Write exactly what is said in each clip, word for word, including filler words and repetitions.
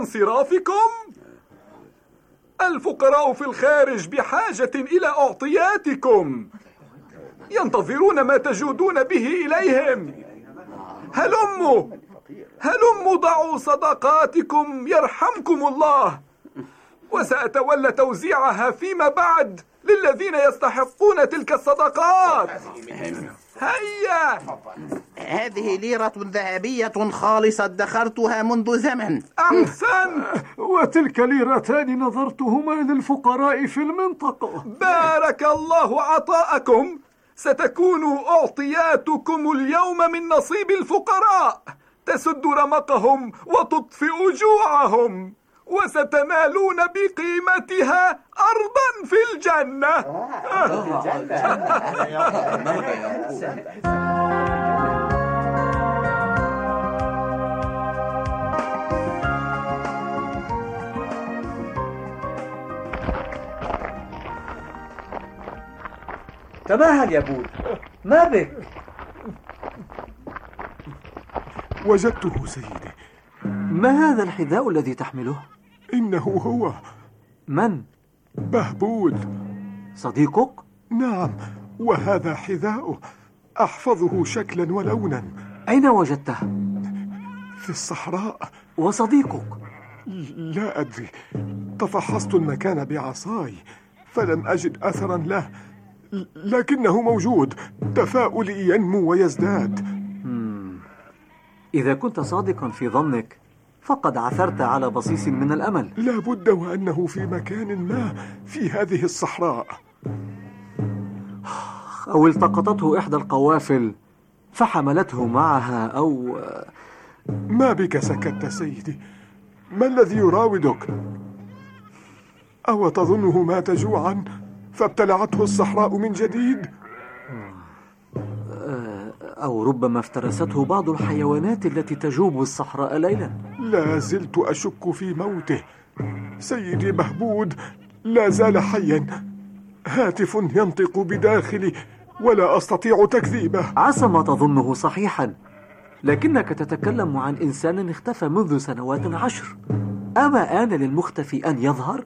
انصرافكم؟ الفقراء في الخارج بحاجة إلى أعطياتكم، ينتظرون ما تجودون به إليهم. هلموا هلموا ضعوا صدقاتكم يرحمكم الله، وسأتولى توزيعها فيما بعد للذين يستحقون تلك الصدقات. هيا. هذه ليرة ذهبية خالصة ادخرتها منذ زمن. أحسن. وتلك ليرتان نظرتهما للفقراء في المنطقة. بارك الله عطاءكم. ستكون أعطياتكم اليوم من نصيب الفقراء، تسد رمقهم وتطفئ جوعهم، وستنالون بقيمتها أرضا في الجنة. تمهل يا بود، ما بك؟ وجدته سيدي. ما هذا الحذاء الذي تحمله؟ إنه هو. من؟ بهبود. صديقك؟ نعم، وهذا حذاؤه، أحفظه شكلا ولونا. أين وجدته؟ في الصحراء. وصديقك؟ لا أدري، تفحصت المكان بعصاي فلم أجد أثرا له، لكنه موجود. تفاؤلي ينمو ويزداد. مم. إذا كنت صادقا في ظنك فقد عثرت على بصيص من الأمل. لا بد وأنه في مكان ما في هذه الصحراء. أو التقطته إحدى القوافل فحملته معها، أو... ما بك سكت سيدي؟ ما الذي يراودك؟ أو تظنه مات جوعا فابتلعته الصحراء من جديد؟ أو ربما افترسته بعض الحيوانات التي تجوب الصحراء ليلا. لا زلت أشك في موته. سيدي بهبود لا زال حيا، هاتف ينطق بداخلي ولا أستطيع تكذيبه. عسى ما تظنه صحيحا، لكنك تتكلم عن إنسان اختفى منذ سنوات عشر. أما آن للمختفي أن يظهر؟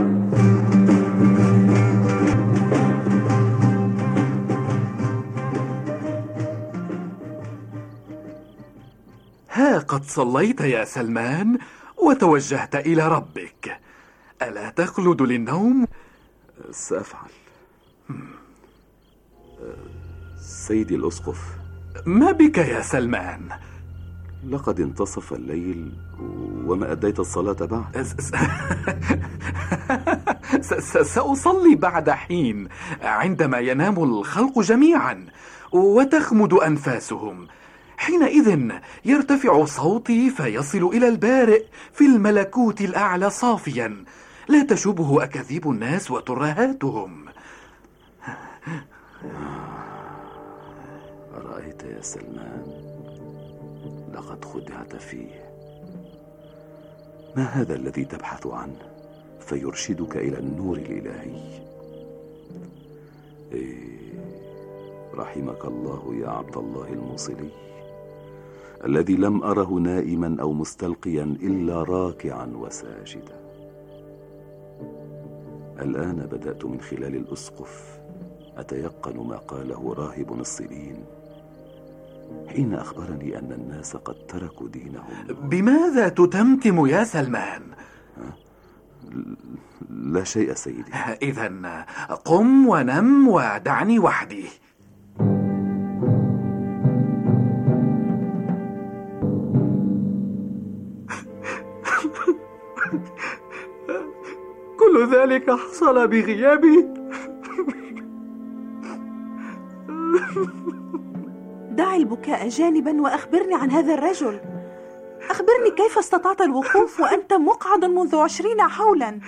ها قد صليت يا سلمان وتوجهت إلى ربك، ألا تخلد للنوم؟ سأفعل. سيدي الأسقف، ما بك يا سلمان؟ لقد انتصف الليل وما أديت الصلاة بعد. سأصلي بعد حين، عندما ينام الخلق جميعا وتخمد أنفاسهم. حينئذ يرتفع صوتي فيصل إلى البارئ في الملكوت الأعلى صافيا، لا تشبه أكاذيب الناس وترهاتهم. رأيت يا سلمان، لقد خدعت فيه. ما هذا الذي تبحث عنه فيرشدك إلى النور الإلهي؟ إيه، رحمك الله يا عبد الله الموصلي، الذي لم أره نائما أو مستلقيا إلا راكعا وساجدا. الآن بدأت من خلال الأسقف أتيقن ما قاله راهب الصلين حين أخبرني أن الناس قد تركوا دينهم. بماذا تتمتم يا سلمان؟ لا شيء سيدي. إذن قم ونم ودعني وحدي. كل ذلك حصل بغيابي. دع البكاء جانبا وأخبرني عن هذا الرجل. أخبرني كيف استطعت الوقوف وأنت مقعد منذ عشرين حولا.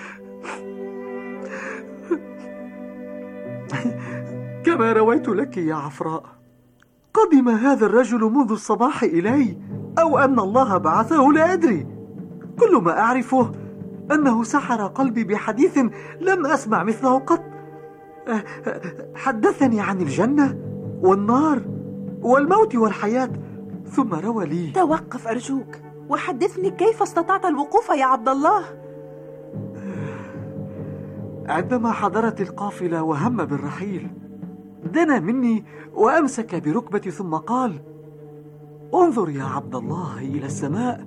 كما رويت لك يا عفراء، قدم هذا الرجل منذ الصباح إلي، أو أن الله بعثه لا أدري. كل ما أعرفه أنه سحر قلبي بحديث لم أسمع مثله قط. حدثني عن الجنة والنار والموت والحياة، ثم روى لي. توقف أرجوك وحدثني كيف استطعت الوقوف يا عبد الله. عندما حضرت القافلة وهم بالرحيل دنا مني وأمسك بركبتي ثم قال: انظر يا عبد الله إلى السماء.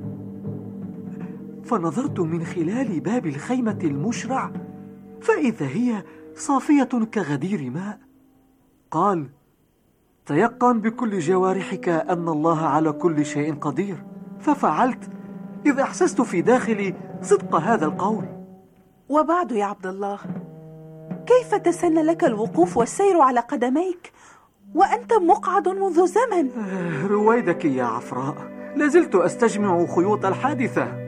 فنظرت من خلال باب الخيمة المشرع فإذا هي صافية كغدير ماء. قال: تيقن بكل جوارحك أن الله على كل شيء قدير. ففعلت إذ أحسست في داخلي صدق هذا القول. وبعد يا عبد الله، كيف تسنى لك الوقوف والسير على قدميك وأنت مقعد منذ زمن؟ رويدك يا عفراء، لازلت أستجمع خيوط الحادثة.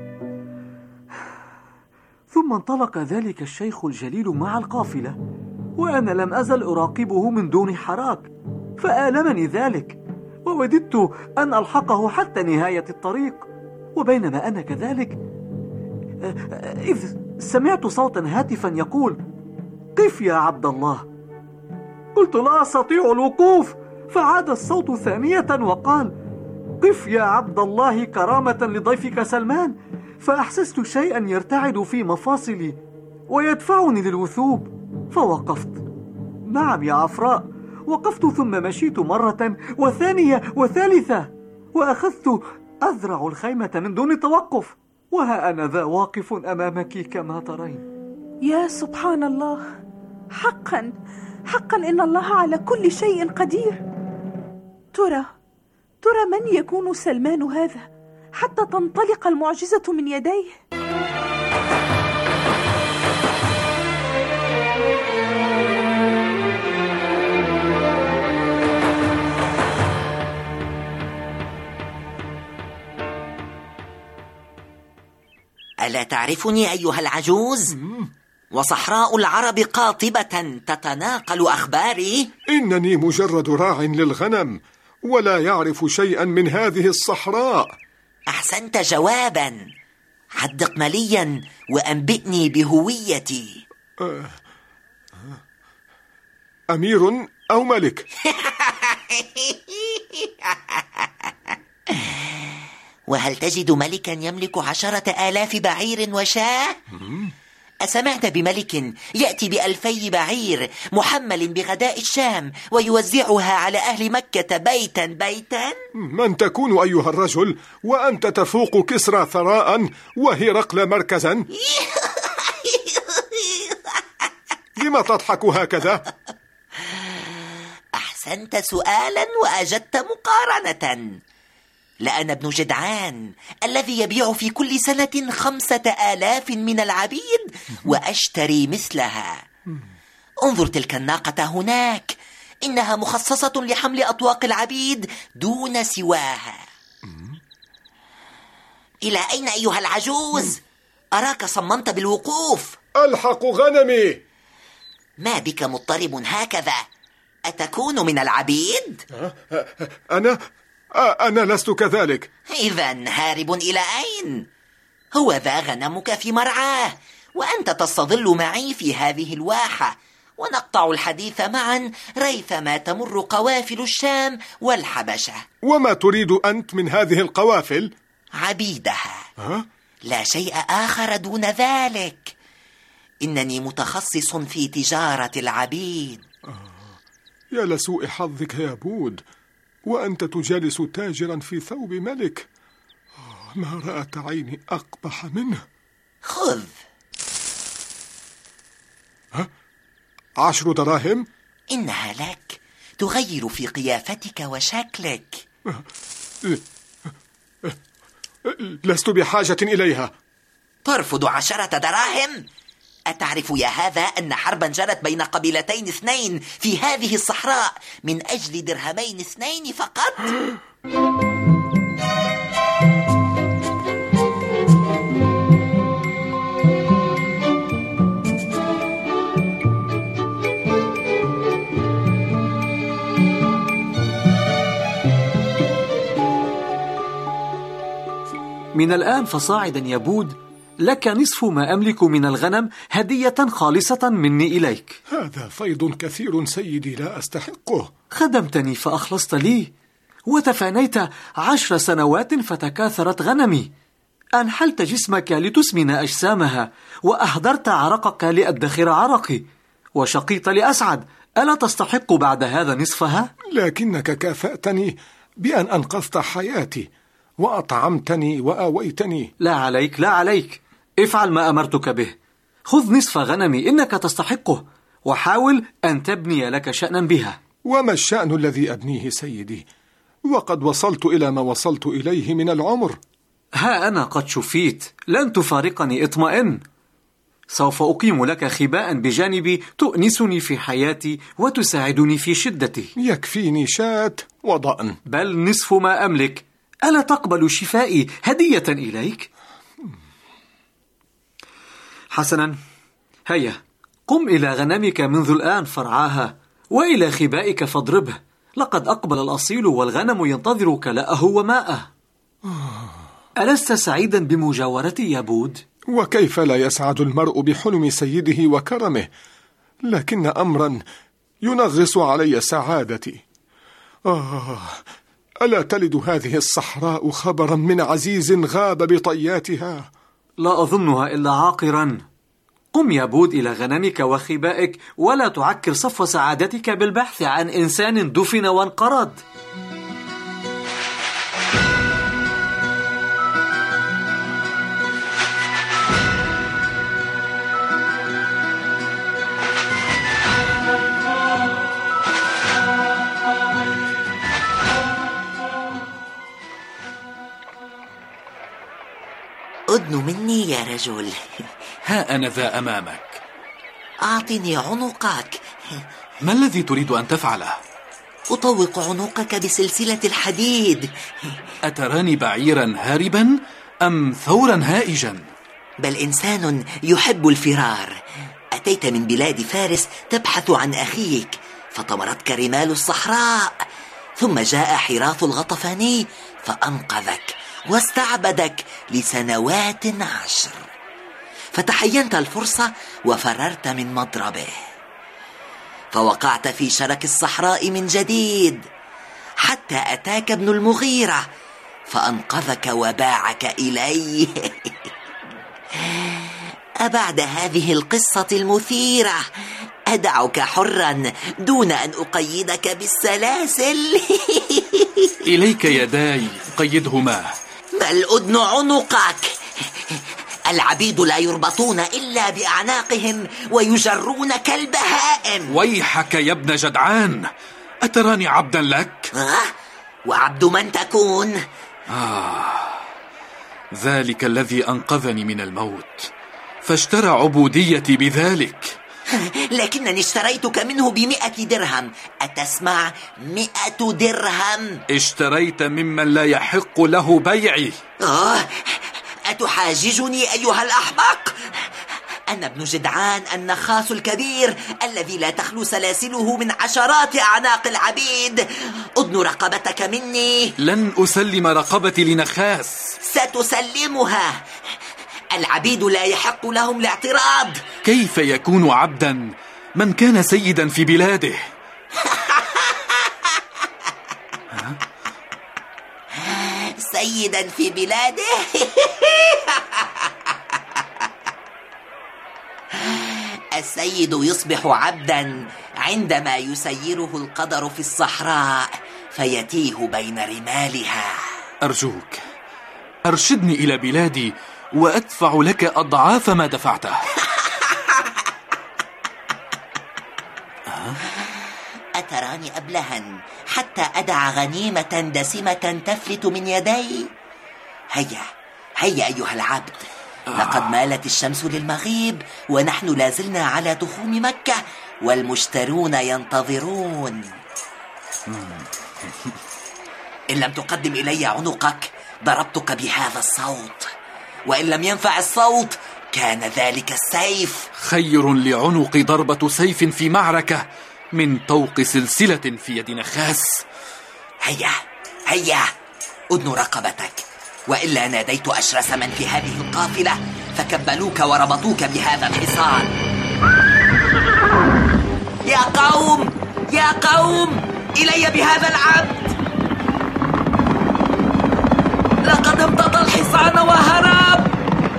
ثم انطلق ذلك الشيخ الجليل مع القافلة وأنا لم أزل أراقبه من دون حراك، فآلمني ذلك ووددت أن ألحقه حتى نهاية الطريق. وبينما أنا كذلك إذ سمعت صوتا هاتفا يقول: قف يا عبد الله. قلت: لا أستطيع الوقوف. فعاد الصوت ثانية وقال: قف يا عبد الله كرامة لضيفك سلمان. فأحسست شيئا يرتعد في مفاصلي ويدفعني للوثوب فوقفت. نعم يا عفراء، وقفت ثم مشيت مرة وثانية وثالثة وأخذت أذرع الخيمة من دون توقف، وها أنا ذا واقف أمامك كما ترين. يا سبحان الله، حقا حقا إن الله على كل شيء قدير. ترى ترى من يكون سلمان هذا حتى تنطلق المعجزة من يديه؟ ألا تعرفني أيها العجوز؟ وصحراء العرب قاطبة تتناقل أخباري. إنني مجرد راع للغنم ولا يعرف شيئا من هذه الصحراء. أحسنت جوابا. حدق مليا وأنبئني بهويتي. أه أمير أو ملك؟ وهل تجد ملكا يملك عشرة آلاف بعير وشاة؟ أسمعت بملك يأتي بألفي بعير محمل بغداء الشام ويوزعها على أهل مكة بيتا بيتا؟ من تكون أيها الرجل وأنت تفوق كسرى ثراء وهرقل مركزا؟ لما تضحك هكذا؟ أحسنت سؤالا وأجدت مقارنة. لأنا ابن جدعان الذي يبيع في كل سنة خمسة آلاف من العبيد وأشتري مثلها. انظر تلك الناقة هناك، إنها مخصصة لحمل أطواق العبيد دون سواها. إلى أين أيها العجوز؟ أراك صممت بالوقوف. ألحق غنمي. ما بك مضطرب هكذا؟ أتكون من العبيد؟ أنا أنا لست كذلك. إذن هارب إلى أين؟ هو ذا غنمك في مرعاه، وأنت تستظل معي في هذه الواحة، ونقطع الحديث معا ريثما تمر قوافل الشام والحبشة. وما تريد أنت من هذه القوافل؟ عبيدها. ها؟ لا شيء آخر دون ذلك. إنني متخصص في تجارة العبيد. آه. يا لسوء حظك يا بود، وأنت تجالس تاجرا في ثوب ملك. آه. ما رأت عيني أقبح منه. خذ. ها؟ عشر دراهم؟ إنها لك، تغير في قيافتك وشكلك. لست بحاجة إليها. ترفض عشرة دراهم؟ أتعرف يا هذا أن حربا جرت بين قبيلتين اثنين في هذه الصحراء من أجل درهمين اثنين فقط؟ من الآن فصاعدا يا بود لك نصف ما أملك من الغنم هدية خالصة مني إليك. هذا فيض كثير سيدي لا أستحقه. خدمتني فأخلصت لي، وتفانيت عشر سنوات فتكاثرت غنمي، أنحلت جسمك لتسمن أجسامها، وأهدرت عرقك لأدخر عرقي، وشقيت لأسعد. ألا تستحق بعد هذا نصفها؟ لكنك كافأتني بأن أنقذت حياتي، وأطعمتني وآويتني. لا عليك، لا عليك، افعل ما أمرتك به. خذ نصف غنمي، إنك تستحقه، وحاول أن تبني لك شأنا بها. وما الشأن الذي أبنيه سيدي؟ وقد وصلت إلى ما وصلت إليه من العمر. ها أنا قد شفيت، لن تفارقني، اطمئن. سوف أقيم لك خباء بجانبي تؤنسني في حياتي وتساعدني في شدتي. يكفيني شاة وضأن، بل نصف ما أملك. ألا تقبل شفائي هدية إليك؟ حسنا، هيا قم إلى غنمك منذ الآن فرعاها، وإلى خبائك فاضربه. لقد أقبل الأصيل والغنم ينتظر كلاءه وماءه. ألست سعيدا بمجاورتي يا بود؟ وكيف لا يسعد المرء بحلم سيده وكرمه، لكن أمرا ينغص علي سعادتي. آه، ألا تلد هذه الصحراء خبرا من عزيز غاب بطياتها؟ لا أظنها إلا عاقرا. قم يا بود إلى غنمك وخبائك، ولا تعكر صفو سعادتك بالبحث عن إنسان دفن وانقرض. أدن مني يا رجل. ها أنا ذا أمامك. أعطني عنقك. ما الذي تريد أن تفعله؟ أطوق عنقك بسلسلة الحديد. أتراني بعيرا هاربا أم ثورا هائجا؟ بل إنسان يحب الفرار. أتيت من بلاد فارس تبحث عن أخيك، فطمرتك رمال الصحراء، ثم جاء حراث الغطفاني فأنقذك واستعبدك لسنوات عشر، فتحينت الفرصة وفررت من مضربه، فوقعت في شرك الصحراء من جديد حتى أتاك ابن المغيرة فأنقذك وباعك إليه. أبعد هذه القصة المثيرة أدعك حرا دون أن أقيدك بالسلاسل؟ إليك يداي، قيدهما. بل أدن عنقك. العبيد لا يربطون إلا بأعناقهم ويجرون كالبهائم. ويحك يا ابن جدعان، أتراني عبدا لك؟ أه؟ وعبد من تكون؟ آه، ذلك الذي أنقذني من الموت، فاشترى عبوديتي بذلك. لكنني اشتريتك منه بمئة درهم. أتسمع؟ مئة درهم. اشتريت ممن لا يحق له بيعي. آه، أتحاججني أيها الأحمق؟ أنا ابن جدعان النخاس الكبير الذي لا تخلو سلاسله من عشرات أعناق العبيد. أدن رقبتك مني. لن أسلم رقبتي لنخاس. ستسلمها. العبيد لا يحق لهم الاعتراض. كيف يكون عبدا من كان سيدا في بلاده؟ سيدا في بلاده؟ السيد يصبح عبدا عندما يسيره القدر في الصحراء فيتيه بين رمالها. أرجوك أرشدني إلى بلادي وأدفع لك أضعاف ما دفعته. أتراني أبلها حتى أدع غنيمة دسمة تفلت من يدي؟ هيا هيا أيها العبد، لقد مالت الشمس للمغيب ونحن لازلنا على تخوم مكة والمشترون ينتظرون. إن لم تقدم إلي عنقك ضربتك بهذا الصوت، وإن لم ينفع الصوت كان ذلك السيف. خير لعنق ضربة سيف في معركة من طوق سلسلة في يد نخاس. هيا هيا أدن رقبتك، وإلا ناديت أشرس من في هذه القافلة فكبلوك وربطوك بهذا الحصان. يا قوم يا قوم، إلي بهذا العبد، لقد امتضى الحصان. الحصان وهرب.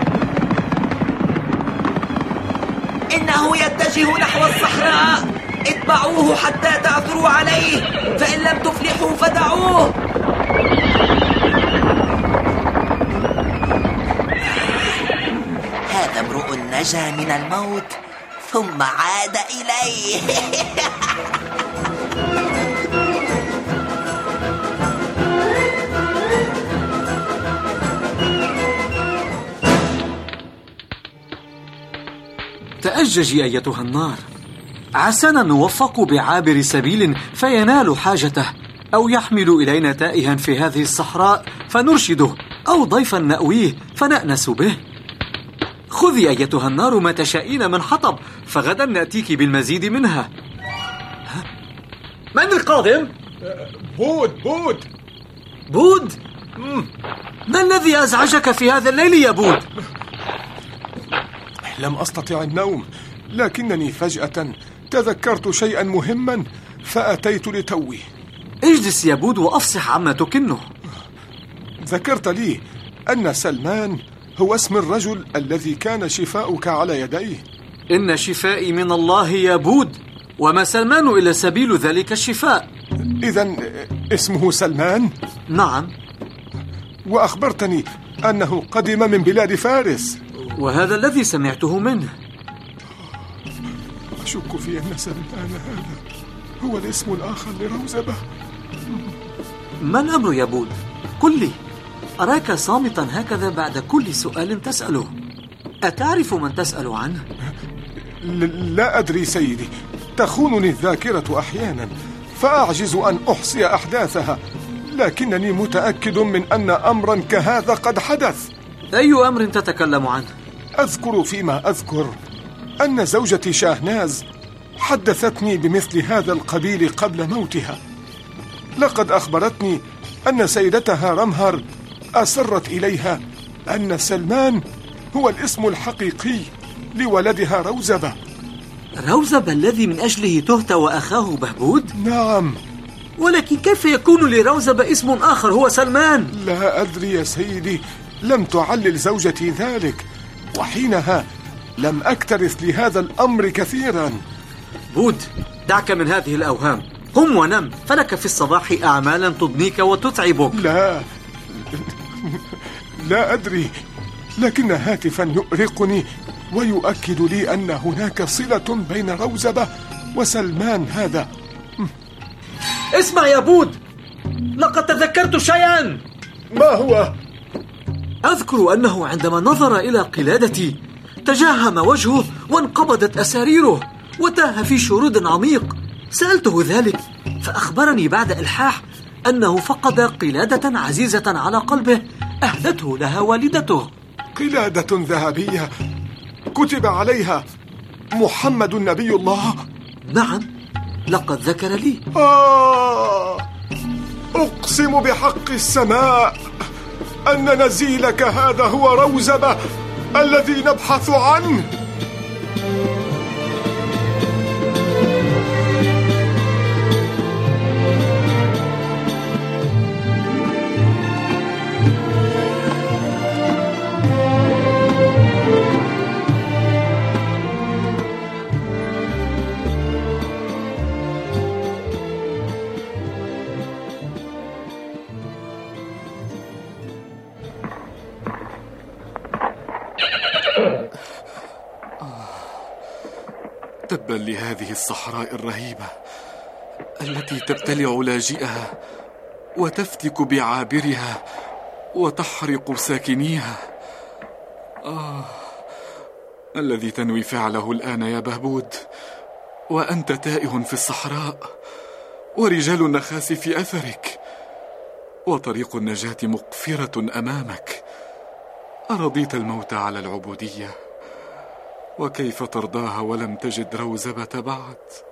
إنه يتجه نحو الصحراء، اتبعوه حتى تعثروا عليه، فإن لم تفلحوا فدعوه. هذا امرؤ نجا من الموت ثم عاد إليه. تأججي أيتها النار، عسانا نوفق بعابر سبيل فينال حاجته، أو يحمل إلينا تائها في هذه الصحراء فنرشده، أو ضيفا نأويه فنأنس به. خذي أيتها النار ما تشائين من حطب، فغدا نأتيك بالمزيد منها. من القادم؟ بود بود بود؟ ما الذي أزعجك في هذا الليل يا بود؟ لم أستطع النوم، لكنني فجأة تذكرت شيئا مهما فأتيت لتوي. اجلس يا بود وأفصح عما تكنه. ذكرت لي أن سلمان هو اسم الرجل الذي كان شفاؤك على يديه. إن شفائي من الله يا بود، وما سلمان إلا سبيل ذلك الشفاء. إذن اسمه سلمان؟ نعم. وأخبرتني أنه قدم من بلاد فارس، وهذا الذي سمعته منه. أشك في أن سلمان هذا هو الاسم الآخر لروزبة. ما الأمر يا بود؟ قل لي، أراك صامتا هكذا بعد كل سؤال تسأله. أتعرف من تسأل عنه؟ لا أدري سيدي، تخونني الذاكرة أحيانا فأعجز أن أحصي أحداثها، لكنني متأكد من أن أمرا كهذا قد حدث. أي أمر تتكلم عنه؟ أذكر فيما أذكر أن زوجتي شاهناز حدثتني بمثل هذا القبيل قبل موتها. لقد أخبرتني أن سيدتها رمهر أسرت إليها أن سلمان هو الاسم الحقيقي لولدها روزبة. روزبة الذي من أجله تهت وأخاه بهبود؟ نعم. ولكن كيف يكون لروزبة اسم آخر هو سلمان؟ لا أدري يا سيدي، لم تعلل زوجتي ذلك، وحينها لم أكترث لهذا الأمر كثيرا. بود، دعك من هذه الأوهام، قم ونم، فلك في الصباح أعمالا تضنيك وتتعبك. لا لا أدري، لكن هاتفا يؤرقني ويؤكد لي أن هناك صلة بين روزبة وسلمان هذا. اسمع يا بود، لقد تذكرت شيئا. ما هو؟ أذكر أنه عندما نظر إلى قلادتي تجهم وجهه وانقبضت أساريره وتاه في شرود عميق. سألته ذلك فأخبرني بعد إلحاح أنه فقد قلادة عزيزة على قلبه أهدته لها والدته. قلادة ذهبية كتب عليها محمد نبي الله؟ نعم، لقد ذكر لي. آه أقسم بحق السماء أن نزيلك هذا هو روزبة الذي نبحث عنه. تبا لهذه الصحراء الرهيبة التي تبتلع لاجئها وتفتك بعابرها وتحرق ساكنيها. آه الذي تنوي فعله الآن يا بهبود وأنت تائه في الصحراء، ورجال النخاس في أثرك، وطريق النجاة مقفرة أمامك. أرضيت الموت على العبودية، وكيف ترضاها ولم تجد روزبة بعد؟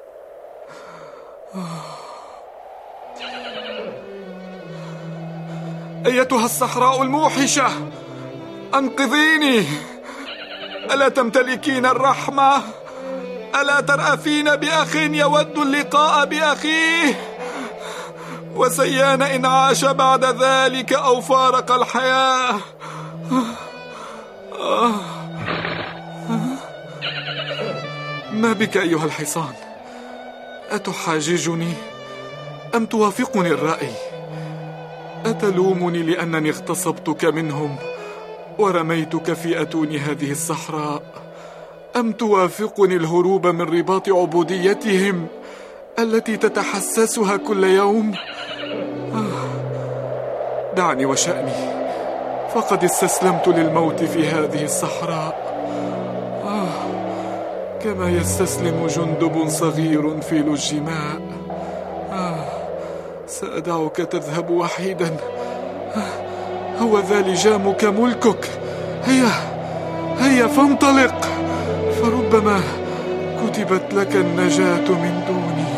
أيتها الصحراء الموحشة، أنقذيني! ألا تمتلكين الرحمة؟ ألا ترأفين بأخ يود اللقاء بأخيه؟ وسيان إن عاش بعد ذلك أو فارق الحياة. ما بك أيها الحصان؟ أتحاججني أم توافقني الرأي؟ أتلومني لأنني اغتصبتك منهم ورميتك في أتون هذه الصحراء، أم توافقني الهروب من رباط عبوديتهم التي تتحسسها كل يوم؟ آه. دعني وشأني، فقد استسلمت للموت في هذه الصحراء، آه. كما يستسلم جندب صغير في لج ماء. آه. سأدعك تذهب وحيدا. آه. هو ذا لجامك ملكك، هيا هيا فانطلق، فربما كتبت لك النجاة من دوني.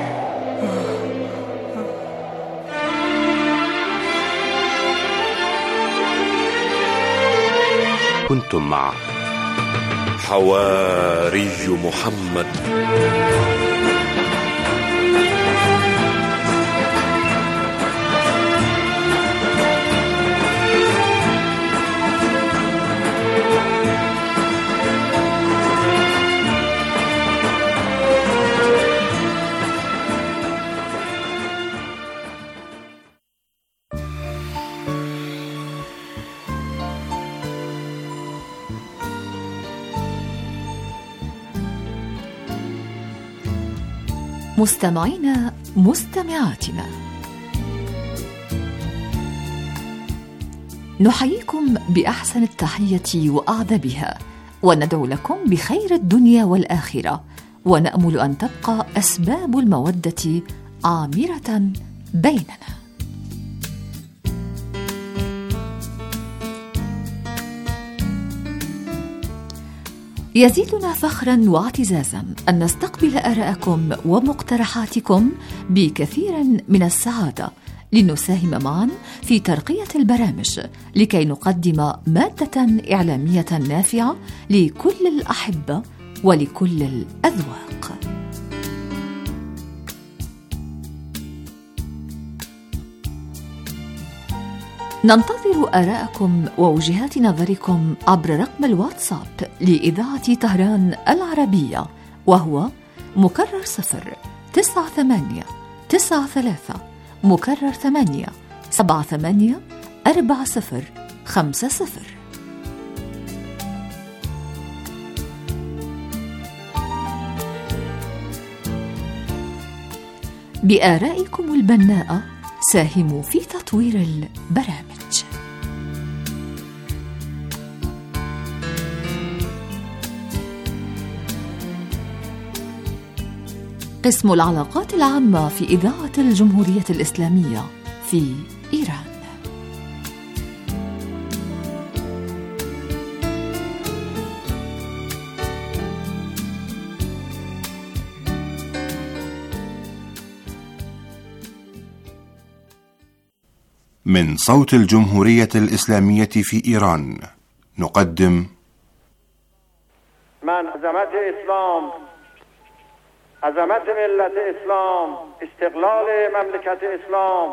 كنتم مع حواري محمد. مستمعينا مستمعاتنا، نحييكم بأحسن التحية وأعذبها، وندعو لكم بخير الدنيا والآخرة، ونأمل أن تبقى أسباب المودة عامرة بيننا. يزيدنا فخرا واعتزازا أن نستقبل آراءكم ومقترحاتكم بكثير من السعادة، لنساهم معا في ترقية البرامج لكي نقدم مادة إعلامية نافعة لكل الأحبة ولكل الأذواق. ننتظر آراءكم ووجهات نظركم عبر رقم الواتساب لإذاعة طهران العربية، وهو مكرر صفر تسعة ثمانية تسعة ثلاثة مكرر ثمانية سبعة ثمانية أربعة صفر خمسة صفر. بآرائكم البناءة ساهموا في تطوير البرامج. قسم العلاقات العامة في إذاعة الجمهورية الإسلامية في إيران. من صوت الجمهورية الإسلامية في إيران نقدم من عظمت اسلام، عظمت ملت اسلام، استقلال مملکت اسلام،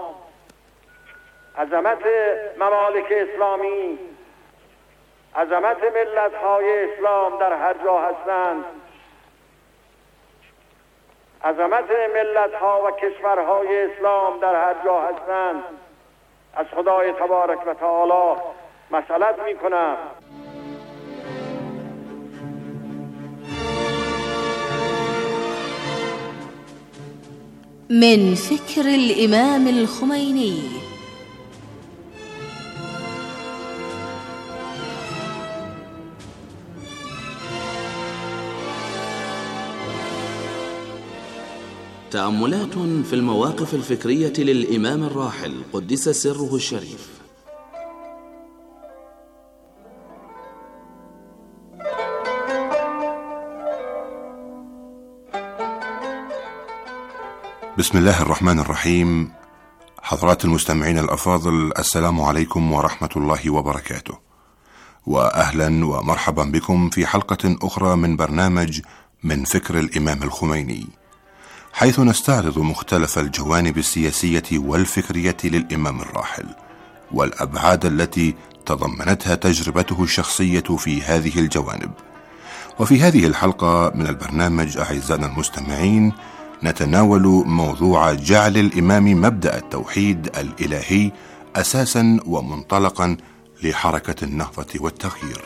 عظمت ممالک اسلامی، عظمت ملت های اسلام در هر جا هستند، عظمت ملت ها و کشورهای اسلام در هر جا هستند، از خدای تبارک و تعالی مسئلت می کنم. من فكر الإمام الخميني. تأملات في المواقف الفكرية للإمام الراحل قدس سره الشريف. بسم الله الرحمن الرحيم. حضرات المستمعين الأفاضل، السلام عليكم ورحمة الله وبركاته، وأهلا ومرحبا بكم في حلقة أخرى من برنامج من فكر الإمام الخميني، حيث نستعرض مختلف الجوانب السياسية والفكرية للإمام الراحل، والأبعاد التي تضمنتها تجربته الشخصية في هذه الجوانب. وفي هذه الحلقة من البرنامج أعزائنا المستمعين نتناول موضوع جعل الإمام مبدأ التوحيد الإلهي أساسا ومنطلقا لحركة النهضة والتغيير.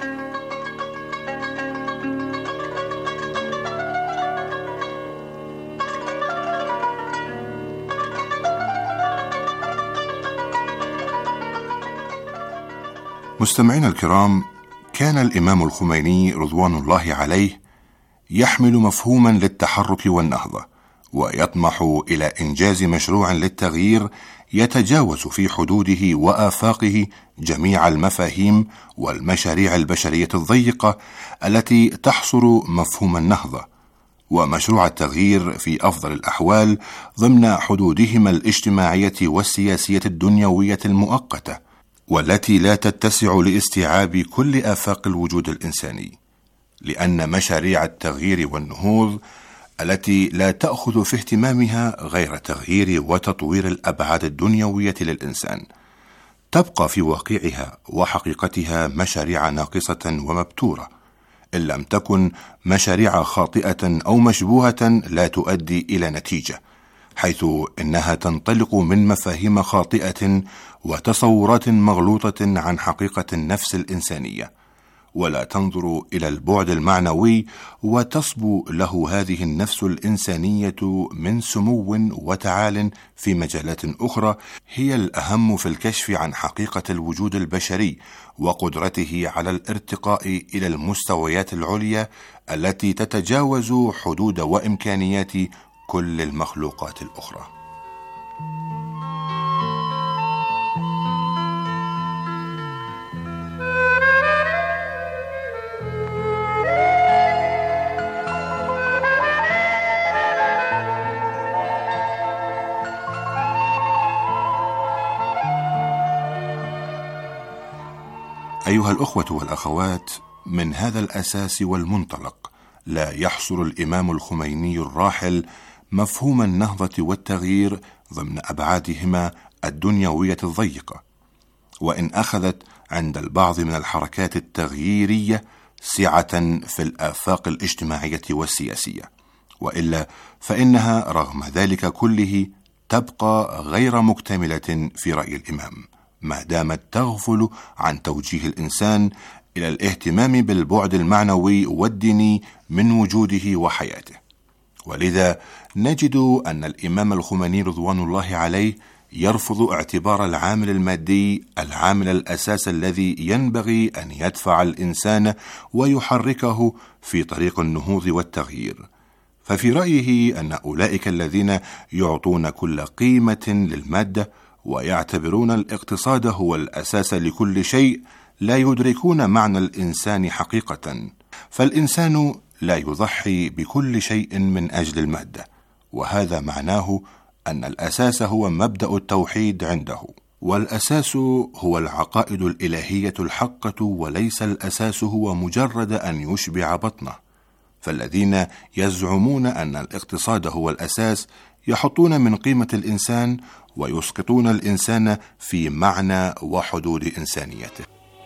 مستمعينا الكرام، كان الإمام الخميني رضوان الله عليه يحمل مفهوما للتحرك والنهضة، ويطمح إلى إنجاز مشروع للتغيير يتجاوز في حدوده وآفاقه جميع المفاهيم والمشاريع البشرية الضيقة التي تحصر مفهوم النهضة، ومشروع التغيير في أفضل الأحوال ضمن حدودهما الاجتماعية والسياسية الدنيوية المؤقتة، والتي لا تتسع لاستيعاب كل آفاق الوجود الإنساني، لأن مشاريع التغيير والنهوض التي لا تأخذ في اهتمامها غير تغيير وتطوير الأبعاد الدنيوية للإنسان تبقى في واقعها وحقيقتها مشاريع ناقصة ومبتورة، إن لم تكن مشاريع خاطئة أو مشبوهة لا تؤدي إلى نتيجة، حيث إنها تنطلق من مفاهيم خاطئة وتصورات مغلوطة عن حقيقة النفس الإنسانية، ولا تنظر إلى البعد المعنوي وتصبو له هذه النفس الإنسانية من سمو وتعال في مجالات أخرى هي الأهم في الكشف عن حقيقة الوجود البشري وقدرته على الارتقاء إلى المستويات العليا التي تتجاوز حدود وإمكانيات كل المخلوقات الأخرى. أيها الأخوة والأخوات، من هذا الأساس والمنطلق لا يحصر الإمام الخميني الراحل مفهوم النهضة والتغيير ضمن أبعادهما الدنيوية الضيقة، وإن أخذت عند البعض من الحركات التغييرية سعة في الآفاق الاجتماعية والسياسية، وإلا فإنها رغم ذلك كله تبقى غير مكتملة في رأي الإمام، ما دامت تغفل عن توجيه الإنسان إلى الاهتمام بالبعد المعنوي والديني من وجوده وحياته. ولذا نجد أن الإمام الخميني رضوان الله عليه يرفض اعتبار العامل المادي العامل الأساس الذي ينبغي أن يدفع الإنسان ويحركه في طريق النهوض والتغيير، ففي رأيه أن أولئك الذين يعطون كل قيمة للمادة ويعتبرون الاقتصاد هو الأساس لكل شيء لا يدركون معنى الإنسان حقيقة، فالإنسان لا يضحي بكل شيء من أجل المادة، وهذا معناه أن الأساس هو مبدأ التوحيد عنده، والأساس هو العقائد الإلهية الحقة، وليس الأساس هو مجرد أن يشبع بطنه. فالذين يزعمون أن الاقتصاد هو الأساس يحطون من قيمة الإنسان ويسقطون الإنسان في معنى وحدود إنسانيته.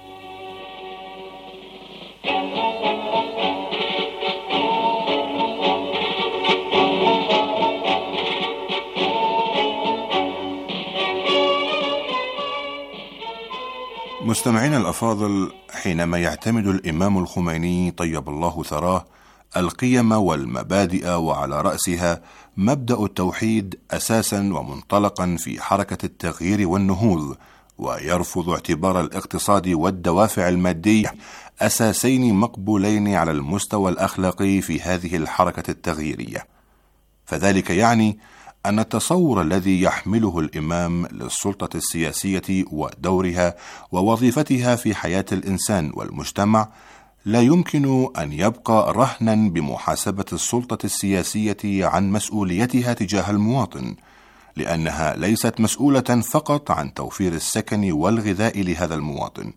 مستمعينا الأفاضل، حينما يعتمد الإمام الخميني طيب الله ثراه القيم والمبادئ وعلى رأسها مبدأ التوحيد أساسا ومنطلقا في حركة التغيير والنهوض، ويرفض اعتبار الاقتصاد والدوافع المادية أساسين مقبولين على المستوى الأخلاقي في هذه الحركة التغييرية، فذلك يعني أن التصور الذي يحمله الإمام للسلطة السياسية ودورها ووظيفتها في حياة الإنسان والمجتمع لا يمكن أن يبقى رهنا بمحاسبة السلطة السياسية عن مسؤوليتها تجاه المواطن، لأنها ليست مسؤولة فقط عن توفير السكن والغذاء لهذا المواطن.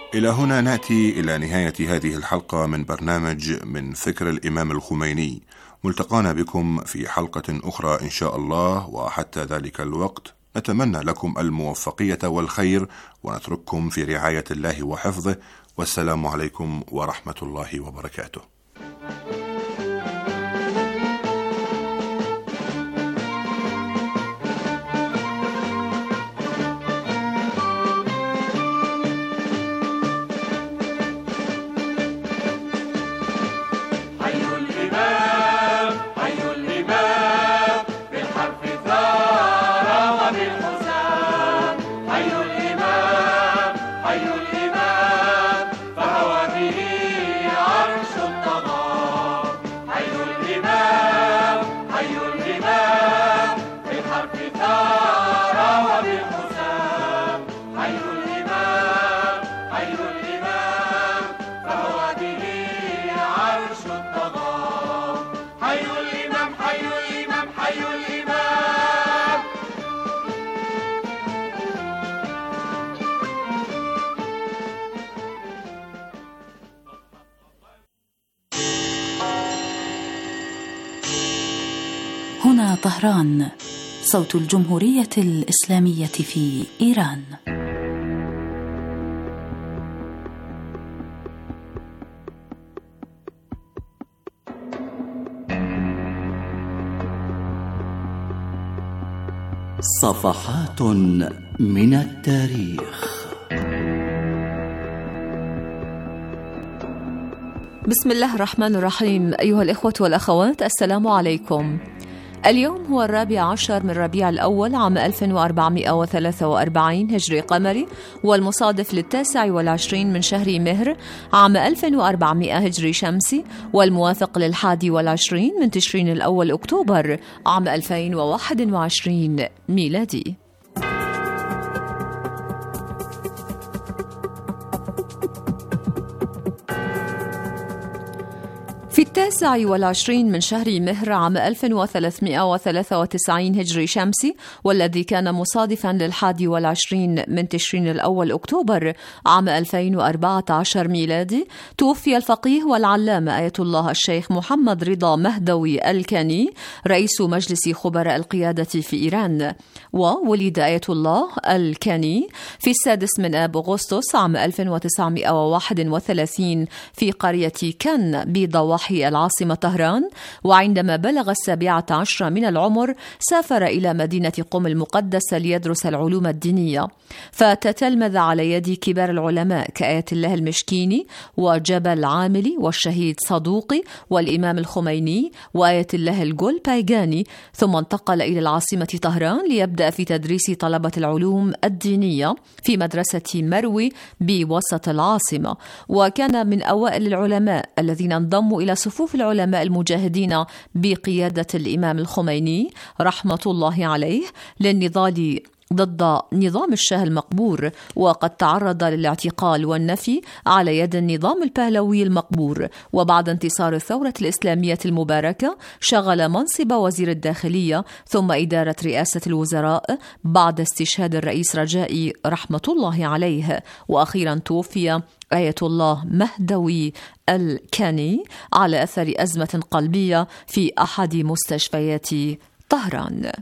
إلى هنا نأتي إلى نهاية هذه الحلقة من برنامج من فكر الإمام الخميني. ملتقانا بكم في حلقة أخرى إن شاء الله، وحتى ذلك الوقت نتمنى لكم الموفقية والخير، ونترككم في رعاية الله وحفظه، والسلام عليكم ورحمة الله وبركاته. هنا طهران، صوت الجمهورية الإسلامية في إيران. صفحات من التاريخ. بسم الله الرحمن الرحيم. أيها الإخوة والأخوات، السلام عليكم. اليوم هو الرابع عشر من ربيع الأول عام ألف وأربعمائة وثلاثة وأربعين هجري قمري، والمصادف للتاسع والعشرين من شهر مهر عام ألف وأربعمائة هجري شمسي، والموافق للحادي والعشرين من تشرين الأول أكتوبر عام ألفين وواحد وعشرين ميلادي. في التاسع والعشرين من شهر مهر عام ألف وثلاثمائة وثلاثة وتسعين هجري شمسي، والذي كان مصادفا للحادي والعشرين من تشرين الأول أكتوبر عام ألفين وأربعة عشر ميلادي، توفي الفقيه والعلامة آية الله الشيخ محمد رضا مهدوي الكاني، رئيس مجلس خبراء القيادة في إيران. وولد آية الله الكاني في السادس من آب أغسطس عام ألف وتسعمائة وواحد وثلاثين في قرية كان بضواحي العاصمة طهران، وعندما بلغ السابعة عشر من العمر سافر إلى مدينة قم المقدسة ليدرس العلوم الدينية، فتتلمذ على يد كبار العلماء كآية الله المشكيني وجبل عاملي والشهيد صدوقي والإمام الخميني وآية الله الجول بايغاني، ثم انتقل إلى العاصمة طهران ليبدأ في تدريس طلبة العلوم الدينية في مدرسة مروي بوسط العاصمة، وكان من أوائل العلماء الذين انضموا إلى صفوف العلماء المجاهدين بقيادة الإمام الخميني رحمة الله عليه للنضال ضد نظام الشاه المقبور، وقد تعرض للاعتقال والنفي على يد النظام البهلوي المقبور. وبعد انتصار الثورة الإسلامية المباركة شغل منصب وزير الداخلية ثم إدارة رئاسة الوزراء بعد استشهاد الرئيس رجائي رحمة الله عليه. وأخيرا توفي آية الله مهدوي الكاني على أثر أزمة قلبية في أحد مستشفيات طهران.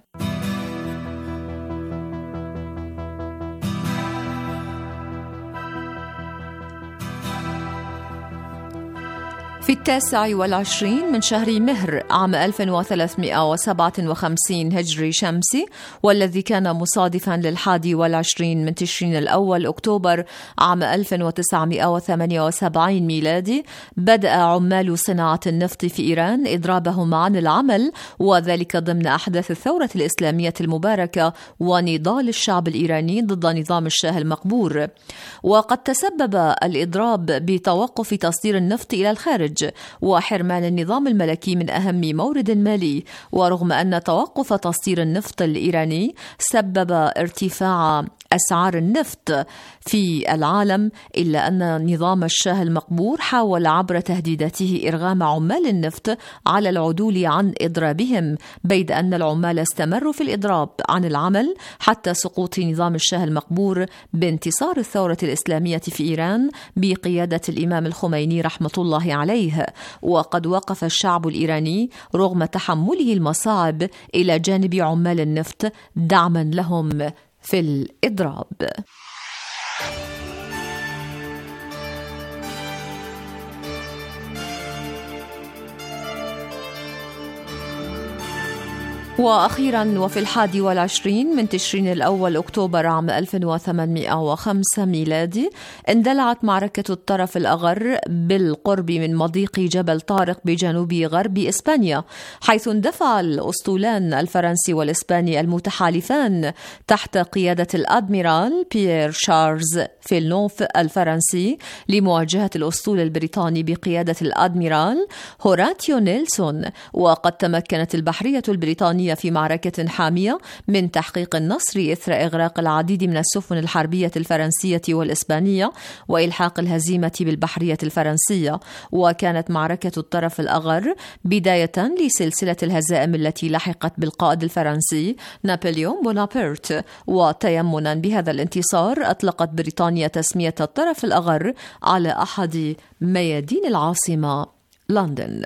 في التاسع والعشرين من شهر مهر عام ألف وثلاثمائة وسبعة وخمسين هجري شمسي، والذي كان مصادفا للحادي والعشرين من تشرين الأول أكتوبر عام ألف وتسعمائة وثمانية وسبعين ميلادي، بدأ عمال صناعة النفط في إيران إضرابهم عن العمل، وذلك ضمن أحداث الثورة الإسلامية المباركة ونضال الشعب الإيراني ضد نظام الشاه المقبور. وقد تسبب الإضراب بتوقف تصدير النفط إلى الخارج وحرمان النظام الملكي من أهم مورد مالي. ورغم أن توقف تصدير النفط الإيراني سبب ارتفاع أسعار النفط في العالم، إلا أن نظام الشاه المقبور حاول عبر تهديداته إرغام عمال النفط على العدول عن إضرابهم، بيد أن العمال استمروا في الإضراب عن العمل حتى سقوط نظام الشاه المقبور بانتصار الثورة الإسلامية في إيران بقيادة الإمام الخميني رحمة الله عليه. وقد وقف الشعب الإيراني رغم تحمله المصاعب إلى جانب عمال النفط دعما لهم في الإضراب. وأخيرا وفي الحادي والعشرين من تشرين الأول أكتوبر عام ألف وثمانمائة وخمسة ميلادي اندلعت معركة الطرف الأغر بالقرب من مضيق جبل طارق بجنوب غرب إسبانيا، حيث اندفع الأسطولان الفرنسي والإسباني المتحالفان تحت قيادة الأدميرال بيير شارلز فيلنوف الفرنسي لمواجهة الأسطول البريطاني بقيادة الأدميرال هوراتيو نيلسون. وقد تمكنت البحرية البريطانية في معركة حامية من تحقيق النصر إثر إغراق العديد من السفن الحربية الفرنسية والإسبانية وإلحاق الهزيمة بالبحرية الفرنسية. وكانت معركة الطرف الأغر بداية لسلسلة الهزائم التي لحقت بالقائد الفرنسي نابليون بونابرت. وتيمنا بهذا الانتصار أطلقت بريطانيا تسمية الطرف الأغر على أحد ميادين العاصمة لندن.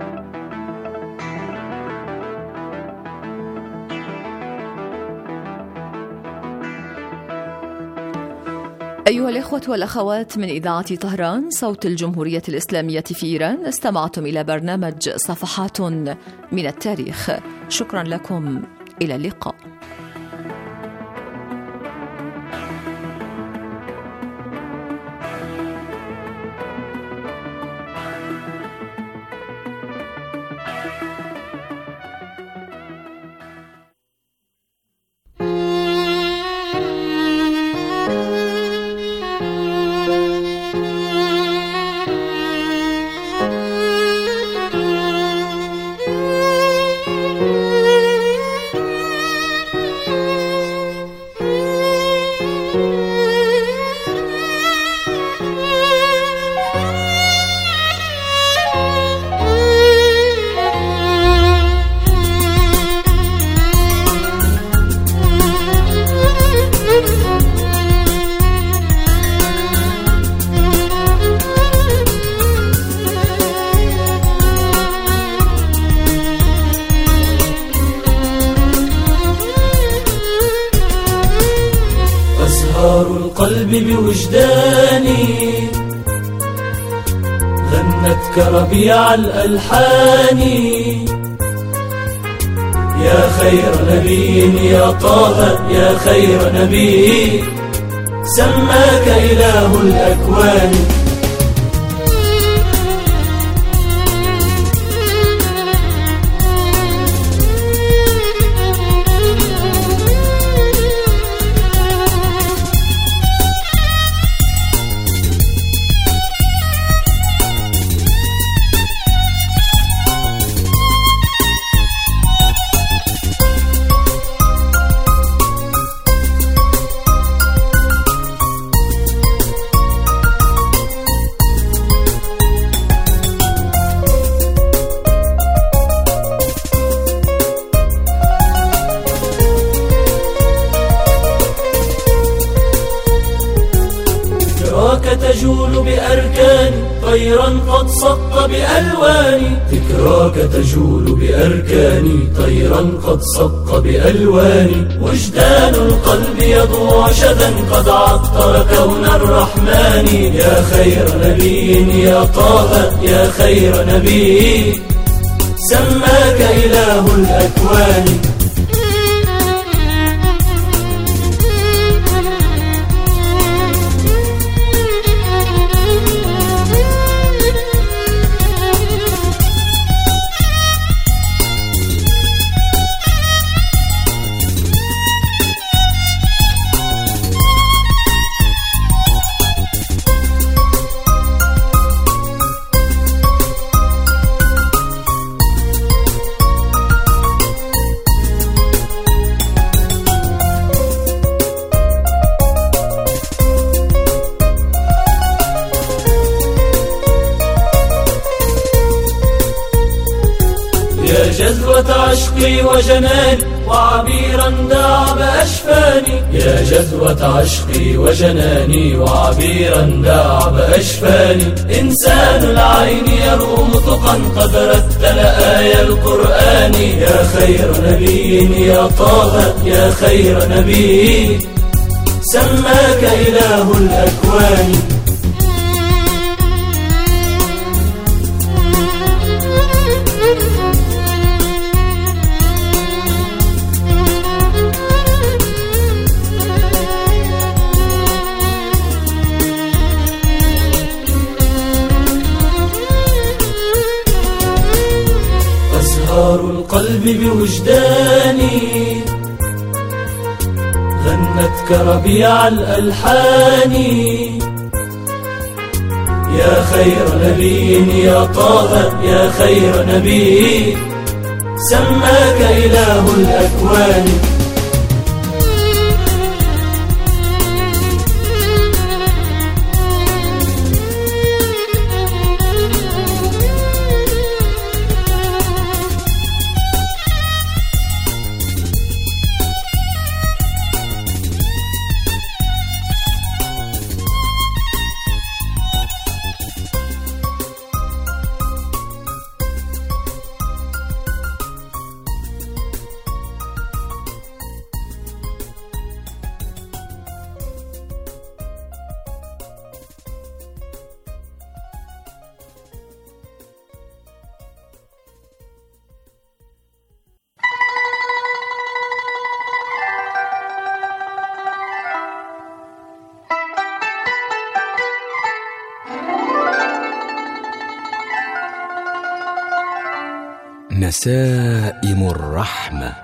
أيها الإخوة والأخوات من إذاعة طهران صوت الجمهورية الإسلامية في إيران، استمعتم إلى برنامج صفحات من التاريخ. شكرا لكم، إلى اللقاء. القلب بوجداني غنت كربيع الألحان، يا خير نبي يا طه يا خير نبي سماك إله الأكوان. تجول بأركاني طيرا قد صق بألواني، ذكراك تجول بأركاني طيرا قد صق بألواني، وجدان القلب يضوع شذا قد عطر كون الرحمن، يا خير نبي يا طه يا خير نبي سماك إله الأكوان. جذوة عشقي وجناني وعبيرا داعب أشفاني، يا جذوة عشقي وجناني وعبيرا داعب أشفاني. إنسان العين يروم تقا قد رتل آية القرآن، يا خير نبي يا طه يا خير نبي سماك إله الأكوان. أزهار القلب بوجداني غنت كربيع الألحان، يا خير نبي يا طه يا خير نبي سماك إله الأكوان. نسائم الرحمة.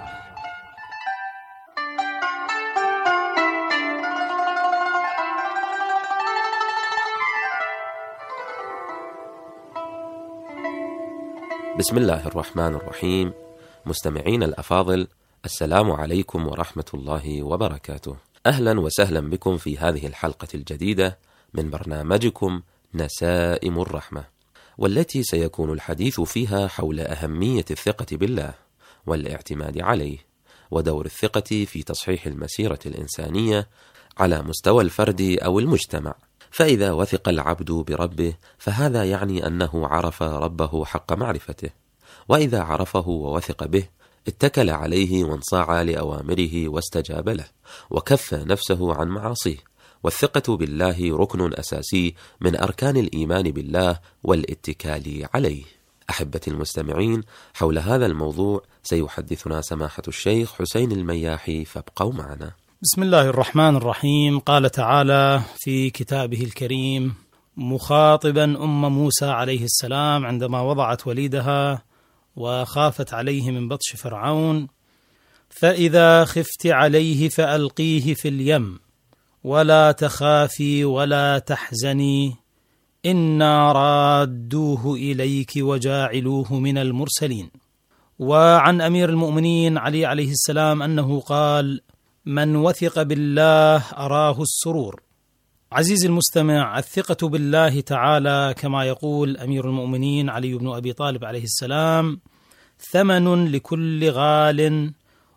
بسم الله الرحمن الرحيم. مستمعين الأفاضل، السلام عليكم ورحمة الله وبركاته. أهلا وسهلا بكم في هذه الحلقة الجديدة من برنامجكم نسائم الرحمة، والتي سيكون الحديث فيها حول أهمية الثقة بالله والاعتماد عليه، ودور الثقة في تصحيح المسيرة الإنسانية على مستوى الفرد أو المجتمع. فإذا وثق العبد بربه فهذا يعني أنه عرف ربه حق معرفته، وإذا عرفه ووثق به اتكل عليه وانصاع لأوامره واستجاب له وكف نفسه عن معاصيه. والثقة بالله ركن أساسي من أركان الإيمان بالله والاتكال عليه. أحبتي المستمعين، حول هذا الموضوع سيحدثنا سماحة الشيخ حسين المياحي، فابقوا معنا. بسم الله الرحمن الرحيم. قال تعالى في كتابه الكريم مخاطبا أم موسى عليه السلام عندما وضعت وليدها وخافت عليه من بطش فرعون: فإذا خفت عليه فألقيه في اليم ولا تخافي ولا تحزني إنا رادوه إليك وجاعلوه من المرسلين. وعن أمير المؤمنين علي عليه السلام أنه قال: من وثق بالله أراه السرور. عزيزي المستمع، الثقة بالله تعالى كما يقول أمير المؤمنين علي بن أبي طالب عليه السلام ثمن لكل غال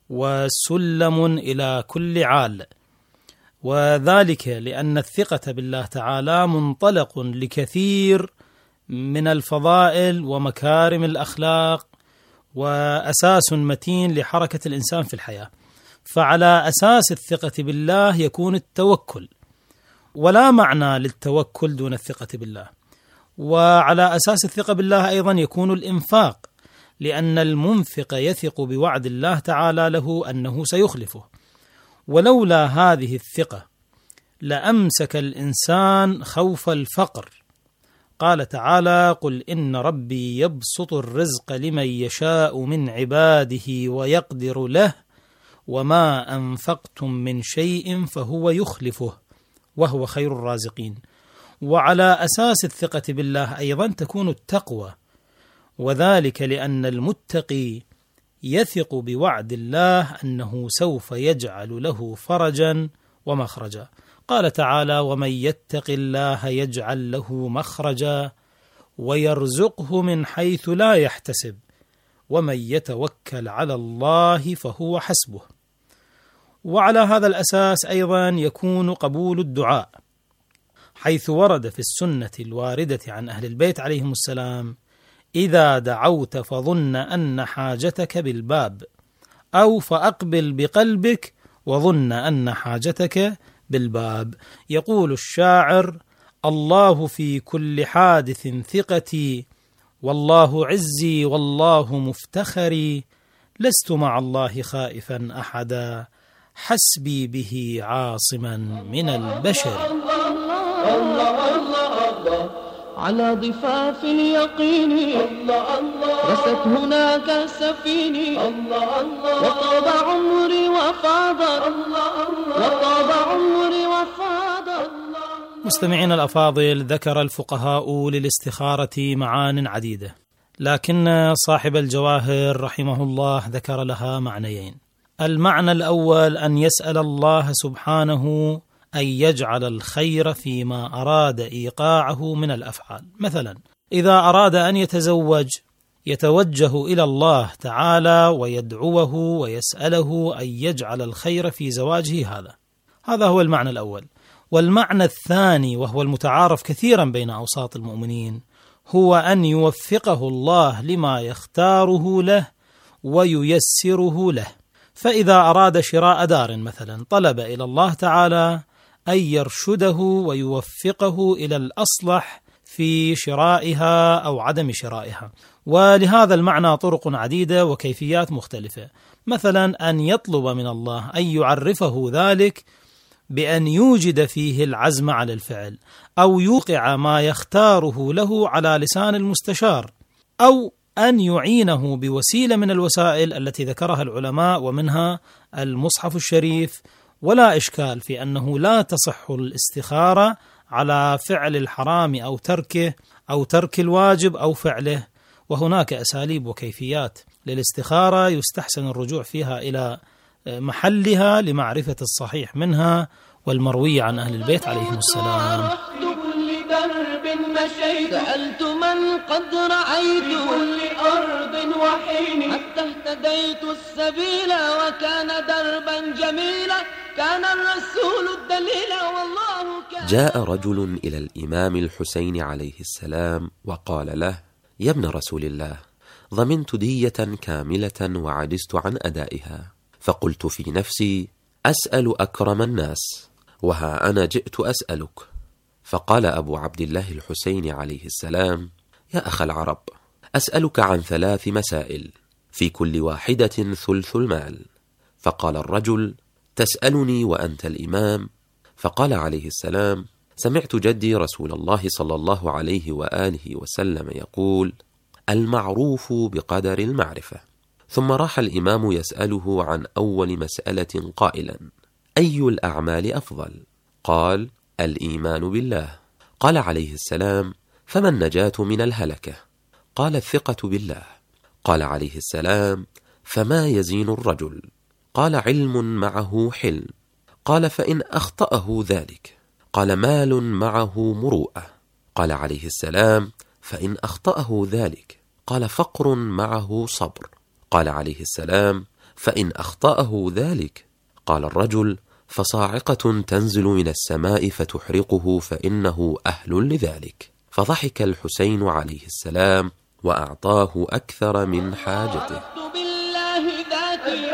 وسلم إلى كل عال، وذلك لأن الثقة بالله تعالى منطلق لكثير من الفضائل ومكارم الأخلاق وأساس متين لحركة الإنسان في الحياة. فعلى أساس الثقة بالله يكون التوكل، ولا معنى للتوكل دون الثقة بالله. وعلى أساس الثقة بالله أيضا يكون الإنفاق، لأن المنفق يثق بوعد الله تعالى له أنه سيخلفه. ولولا هذه الثقة لأمسك الإنسان خوف الفقر. قال تعالى: قل إن ربي يبسط الرزق لمن يشاء من عباده ويقدر له وما أنفقتم من شيء فهو يخلفه وهو خير الرازقين. وعلى أساس الثقة بالله أيضا تكون التقوى، وذلك لأن المتقي يثق بوعد الله أنه سوف يجعل له فرجا ومخرجا. قال تعالى: ومن يتق الله يجعل له مخرجا ويرزقه من حيث لا يحتسب ومن يتوكل على الله فهو حسبه. وعلى هذا الأساس أيضا يكون قبول الدعاء، حيث ورد في السنة الواردة عن أهل البيت عليهم السلام: إذا دعوت فظن أن حاجتك بالباب، أو فأقبل بقلبك وظن أن حاجتك بالباب. يقول الشاعر: الله في كل حادث ثقتي، والله عزي والله مفتخري، لست مع الله خائفا أحدا، حسبي به عاصما من البشر. الله الله الله على ضفاف اليقين، الله الله رست هناك سفيني، الله الله وطاب عمري وفاض، الله الله وطاب عمري وفاض. مستمعين الأفاضل، ذكر الفقهاء للاستخارة معان عديدة، لكن صاحب الجواهر رحمه الله ذكر لها معنيين. المعنى الأول أن يسأل الله سبحانه أن يجعل الخير فيما أراد إيقاعه من الأفعال. مثلا إذا أراد أن يتزوج يتوجه إلى الله تعالى ويدعوه ويسأله أن يجعل الخير في زواجه هذا. هذا هو المعنى الأول. والمعنى الثاني، وهو المتعارف كثيرا بين أوساط المؤمنين، هو أن يوفقه الله لما يختاره له وييسره له. فإذا أراد شراء دار مثلا طلب إلى الله تعالى أن يرشده ويوفقه إلى الأصلح في شرائها أو عدم شرائها. ولهذا المعنى طرق عديدة وكيفيات مختلفة. مثلا أن يطلب من الله أن يعرفه ذلك بأن يوجد فيه العزم على الفعل، أو يوقع ما يختاره له على لسان المستشار، أو أن يعينه بوسيلة من الوسائل التي ذكرها العلماء، ومنها المصحف الشريف. ولا إشكال في أنه لا تصح الاستخارة على فعل الحرام أو تركه، أو ترك الواجب أو فعله. وهناك أساليب وكيفيات للاستخارة يستحسن الرجوع فيها إلى محلها لمعرفة الصحيح منها والمروي عن أهل البيت عليهم السلام. كل درب مشيت سألت من قد رأيت كل أرض وحين، حتى اهتديت السبيل وكان دربا جميلا، كان الرسول الدليل والله كان. جاء رجل إلى الإمام الحسين عليه السلام وقال له: يا ابن رسول الله، ضمنت دية كاملة وعجزت عن أدائها، فقلت في نفسي: أسأل أكرم الناس، وها أنا جئت أسألك. فقال أبو عبد الله الحسين عليه السلام: يا أخ العرب، أسألك عن ثلاث مسائل في كل واحدة ثلث المال. فقال الرجل: تسألني وأنت الإمام؟ فقال عليه السلام: سمعت جدي رسول الله صلى الله عليه وآله وسلم يقول: المعروف بقدر المعرفة. ثم راح الإمام يسأله عن أول مسألة قائلا: أي الأعمال أفضل؟ قال: الإيمان بالله. قال عليه السلام: فما النجاة من الهلكة؟ قال: الثقة بالله. قال عليه السلام: فما يزين الرجل؟ قال: علم معه حلم. قال: فإن أخطأه ذلك؟ قال: مال معه مروءة. قال عليه السلام: فإن أخطأه ذلك؟ قال: فقر معه صبر. قال عليه السلام: فإن أخطأه ذلك؟ قال الرجل: فصاعقة تنزل من السماء فتحرقه فإنه أهل لذلك. فضحك الحسين عليه السلام وأعطاه أكثر من حاجته. بالله ذاتي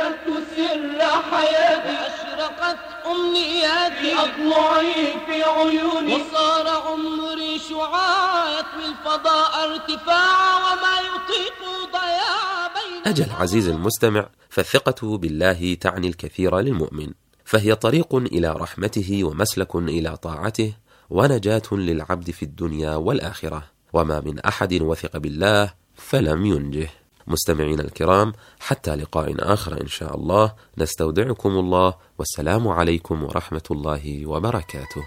سر حياتي، أشرقت أمنياتي، أضلعي في عيوني، وصار عمري شعاع يطوي الفضاء ارتفاعا، وما يطيق ضياع بين. أجل عزيزي المستمع، فالثقة بالله تعني الكثير للمؤمن، فهي طريق إلى رحمته ومسلك إلى طاعته ونجاة للعبد في الدنيا والآخرة، وما من أحد وثق بالله فلم ينجه. مستمعين الكرام، حتى لقاء آخر إن شاء الله، نستودعكم الله، والسلام عليكم ورحمة الله وبركاته.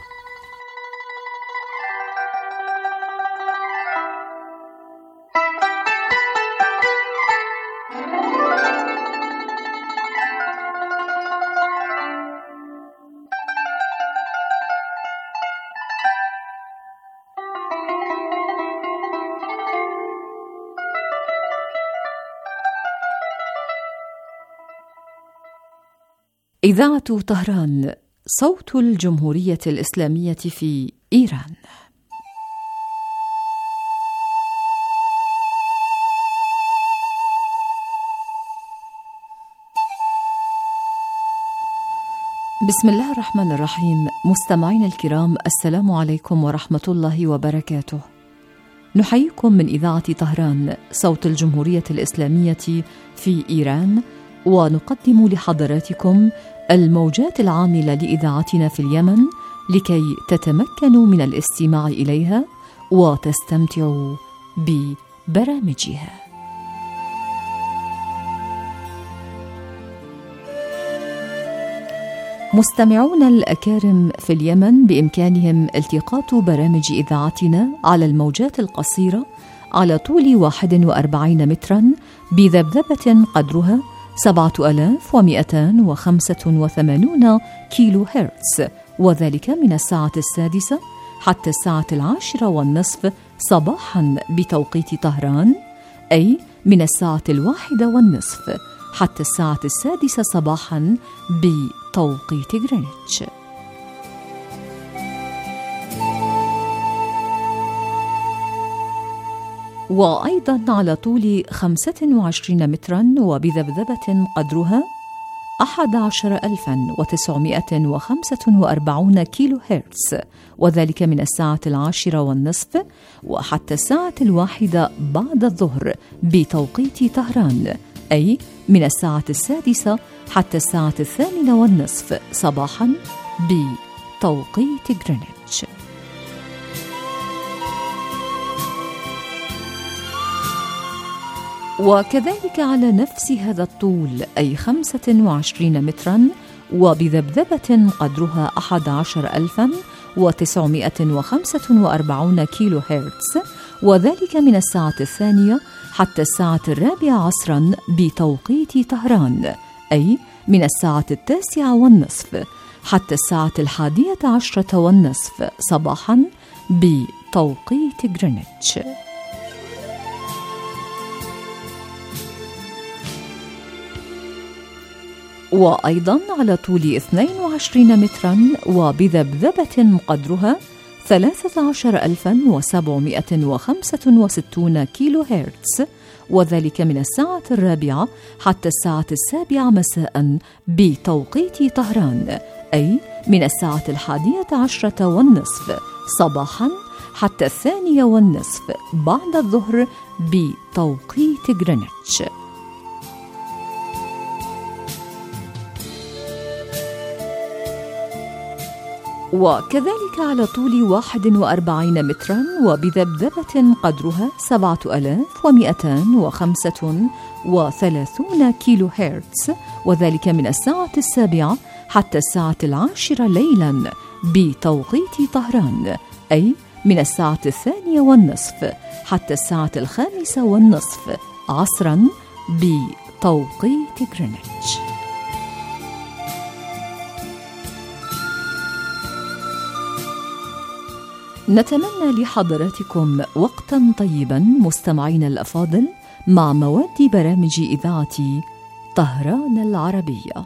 إذاعة طهران، صوت الجمهورية الإسلامية في إيران. بسم الله الرحمن الرحيم. مستمعين الكرام، السلام عليكم ورحمة الله وبركاته. نحييكم من إذاعة طهران، صوت الجمهورية الإسلامية في إيران، ونقدم لحضراتكم الموجات العاملة لإذاعتنا في اليمن لكي تتمكنوا من الاستماع إليها وتستمتعوا ببرامجها. مستمعون الأكارم في اليمن بإمكانهم التقاط برامج إذاعتنا على الموجات القصيرة على طول واحد وأربعين مترا بذبذبة قدرها سبعة آلاف ومئتان وخمسة وثمانون كيلو هرتز، وذلك من الساعة السادسة حتى الساعة العاشرة والنصف صباحا بتوقيت طهران، أي من الساعة الواحدة والنصف حتى الساعة السادسة صباحا بتوقيت غرينتش. وأيضا على طول خمسة وعشرين مترا وبذبذبة قدرها أحد عشر ألفا وتسعمائة وخمسة وأربعين كيلو هرتز، وذلك من الساعة العاشرة والنصف وحتى الساعة الواحدة بعد الظهر بتوقيت طهران، أي من الساعة السادسة حتى الساعة الثامنة والنصف صباحا بتوقيت غرينتش. وكذلك على نفس هذا الطول، أي خمسة وعشرين مترا وبذبذبة قدرها أحد عشر ألفا وتسعمائة وخمسة وأربعين كيلو هرتز، وذلك من الساعة الثانية حتى الساعة الرابعة عصرا بتوقيت طهران، أي من الساعة التاسعة والنصف حتى الساعة الحادية عشرة والنصف صباحا بتوقيت غرينتش. وأيضا على طول اثنين وعشرين مترا وبذبذبة قدرها ثلاثة عشر ألفا وسبعمائة وخمسة وستين كيلو هرتز، وذلك من الساعة الرابعة حتى الساعة السابعة مساء بتوقيت طهران، أي من الساعة الحادية عشرة والنصف صباحا حتى الثانية والنصف بعد الظهر بتوقيت غرينتش. وكذلك على طول واحد وأربعين مترا وبذبذبة قدرها سبعة آلاف ومئتان وخمسة وثلاثين كيلو هرتز، وذلك من الساعة السابعة حتى الساعة العاشرة ليلا بتوقيت طهران، أي من الساعة الثانية والنصف حتى الساعة الخامسة والنصف عصرا بتوقيت غرينتش. نتمنى لحضراتكم وقتا طيبا مستمعين الأفاضل مع مواد برامج إذاعة طهران العربية.